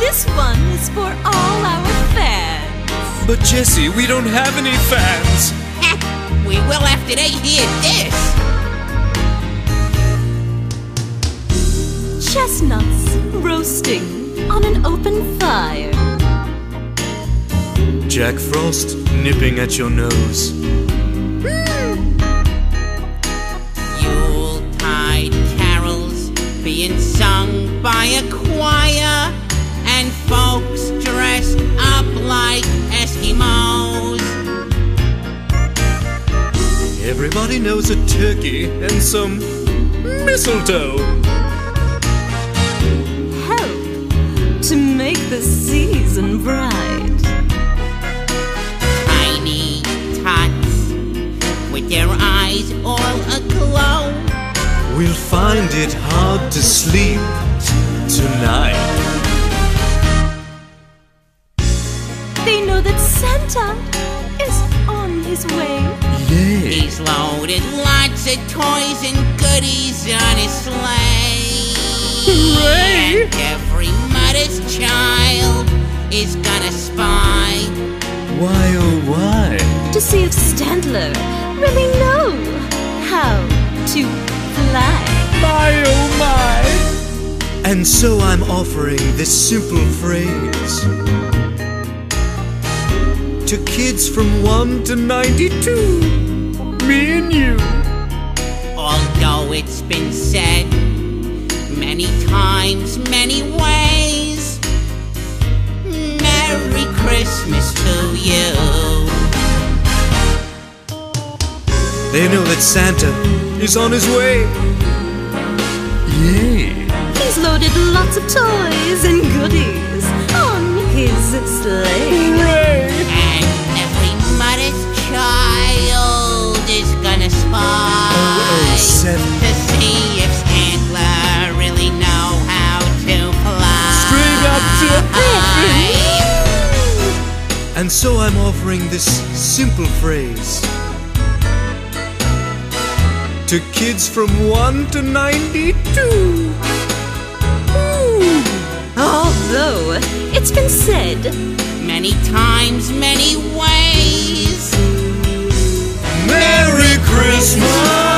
This one is for all our fans. But Jesse, we don't have any fans. We will after they hear this. Chestnuts roasting on an open fire. Jack Frost nipping at your nose. Yuletide carols being sung by a choir, and folks dressed up like Eskimos. Everybody knows a turkey and some mistletoe. Help to make the season bright. Tiny tots with their eyes all aglow. We'll find it hard to sleep tonight. They know that Santa is on his way. Yay! He's loaded lots of toys and goodies on his sleigh. Hooray! And every mother's child is gonna spy. Why oh why? To see if Standler really know how to fly. My oh my! And so I'm offering this simple phrase to kids from 1 to 92. Me and you. Although it's been said many times, many ways, Merry Christmas to you. They know that Santa is on his way. Yay! He's loaded lots of toys and goodies on his sleigh. Hooray! And every mother's child is gonna spy Santa. to see if Standler really know how to fly. Straight up to heaven. And so I'm offering this simple phrase to kids from 1 to 92. Although it's been said Many times, many ways. Merry Christmas!